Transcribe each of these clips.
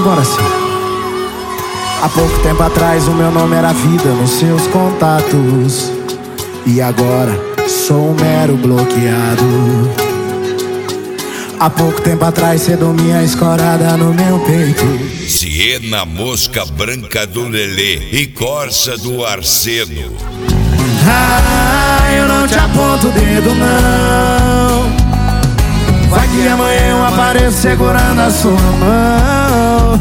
Simbora assim. Há pouco tempo atrás o meu nome era vida nos seus contatos, e agora sou um mero bloqueado. Há pouco tempo atrás cê dormia escorada no meu peito. Siena, mosca branca do Lelê e corça do Arseno. Eu não te aponto o dedo não. Vai que amanhã eu apareço segurando a sua mão.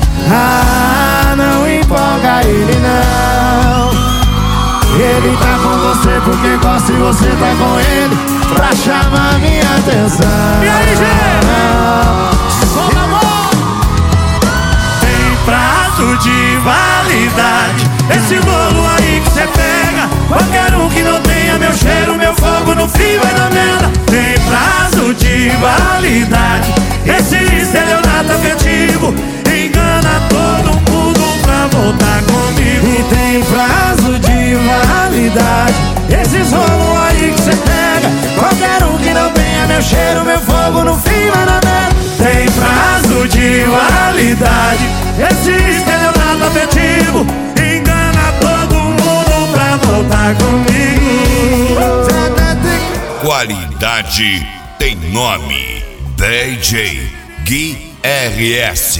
Não empolga ele não. Ele tá com você porque gosta e você tá com ele pra chamar minha atenção. E aí, gente? Som na mão! Tem prazo de validade esse bolo aí que cê pega. Qualquer um que não tenha meu cheiro, meu fogo no frio vai na merda. Tem prazo de validade esse estelionato afetivo engana todo mundo pra voltar comigo. E tem prazo de validade esses rolos aí que cê pega. Qualquer um que não tenha meu cheiro, meu fogo no fim vai na merda. Tem prazo de validade esse estelionato afetivo engana todo mundo pra voltar comigo. Qualidade tem nome. DJ Gui RS.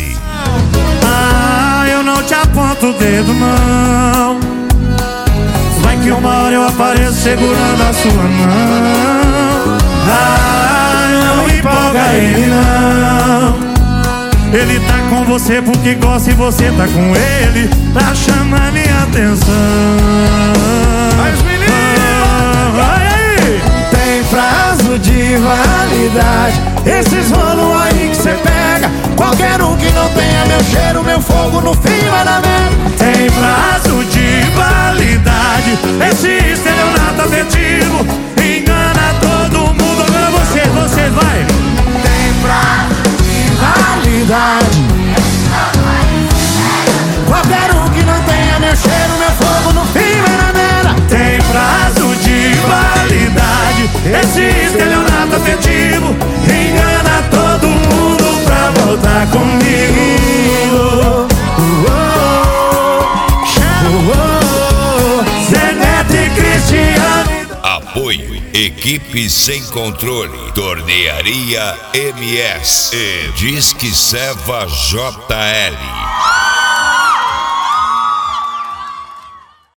Eu não te aponto o dedo não. Vai que uma hora eu apareço segurando a sua mão. Não empolga ele não. Ele tá com você porque gosta e você tá com ele pra chamar minha atenção. Mas menino, vai aí! tem prazo de validade esses rolos aí que cê pega. Qualquer um que não tenha meu cheiro, meu fogo no fim vai na merda. Tem prazo de validade esse estelionato afetivo engana todo mundo. Agora vocês vai! Tem prazo de validade qualquer um que não tenha meu cheiro, meu fogo no fim vai na merda. Tem prazo de validade esse estelionato afetivo engana todo mundo pra voltar comigo. Zé Neto e Cristiano. Apoio Equipe Sem Controle, Tornearia MS e Disque Seva JL.